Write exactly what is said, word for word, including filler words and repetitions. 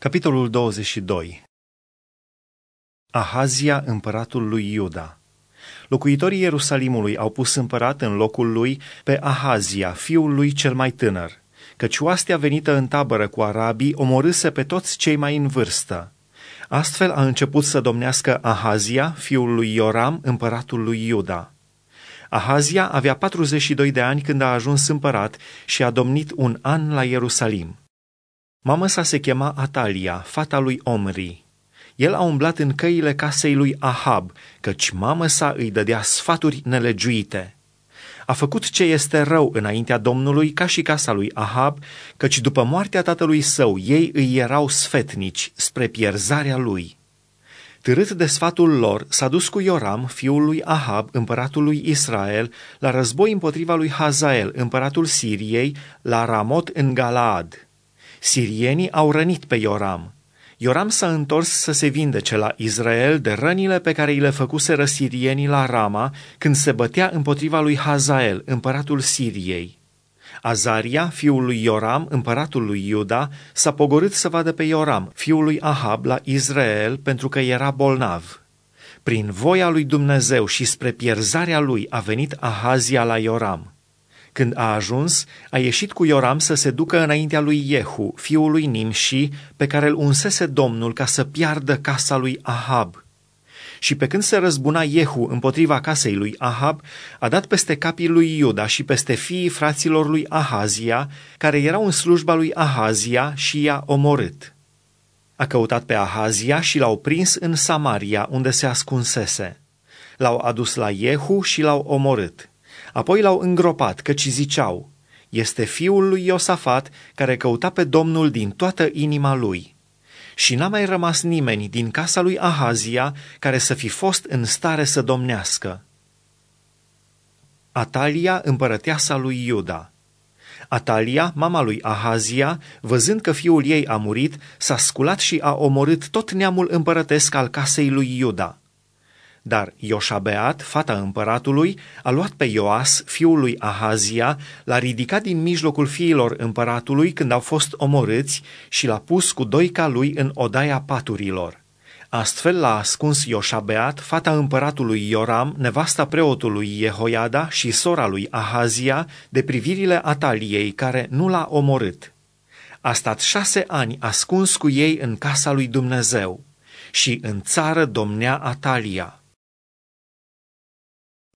Capitolul douăzeci și doi. Ahazia, împăratul lui Iuda. Locuitorii Ierusalimului au pus împărat în locul lui pe Ahazia, fiul lui cel mai tânăr, căci oastea venită în tabără cu arabii omorâse pe toți cei mai în vârstă. Astfel a început să domnească Ahazia, fiul lui Ioram, împăratul lui Iuda. Ahazia avea patruzeci și doi de ani când a ajuns împărat și a domnit un an la Ierusalim. Mama sa se chema Atalia, fata lui Omri. El a umblat în căile casei lui Ahab, căci mamă sa îi dădea sfaturi nelegiuite. A făcut ce este rău înaintea Domnului ca și casa lui Ahab, căci după moartea tatălui său ei îi erau sfetnici spre pierzarea lui. Târât de sfatul lor, s-a dus cu Ioram, fiul lui Ahab, împăratul lui Israel, la război împotriva lui Hazael, împăratul Siriei, la Ramot în Galaad. Sirienii au rănit pe Ioram. Ioram s-a întors să se vindece la Israel de rănile pe care îi le făcuseră sirienii la Rama când se bătea împotriva lui Hazael, împăratul Siriei. Azaria, fiul lui Ioram, împăratul lui Iuda, s-a pogorât să vadă pe Ioram, fiul lui Ahab, la Israel, pentru că era bolnav. Prin voia lui Dumnezeu și spre pierzarea lui a venit Ahazia la Ioram. Când a ajuns, a ieșit cu Ioram să se ducă înaintea lui Iehu, fiul lui Nimși, pe care îl unsese Domnul ca să piardă casa lui Ahab. Și pe când se răzbuna Iehu împotriva casei lui Ahab, a dat peste capii lui Iuda și peste fiii fraților lui Ahazia, care erau în slujba lui Ahazia, și i-a omorât. A căutat pe Ahazia și l-au prins în Samaria, unde se ascunsese. L-au adus la Iehu și l-au omorât. Apoi l-au îngropat, căci ziceau: este fiul lui Iosafat, care căuta pe Domnul din toată inima lui. Și n-a mai rămas nimeni din casa lui Ahazia care să fi fost în stare să domnească. Atalia, împărăteasa lui Iuda. Atalia, mama lui Ahazia, văzând că fiul ei a murit, s-a sculat și a omorât tot neamul împărătesc al casei lui Iuda. Dar Ioșabeat, fata împăratului, a luat pe Ioas, fiul lui Ahazia, l-a ridicat din mijlocul fiilor împăratului când au fost omorâți și l-a pus cu doica lui în odaia paturilor. Astfel l-a ascuns Ioșabeat, fata împăratului Ioram, nevasta preotului Jehoiada și sora lui Ahazia, de privirile Ataliei, care nu l-a omorât. A stat șase ani ascuns cu ei în casa lui Dumnezeu. Și în țară domnea Atalia.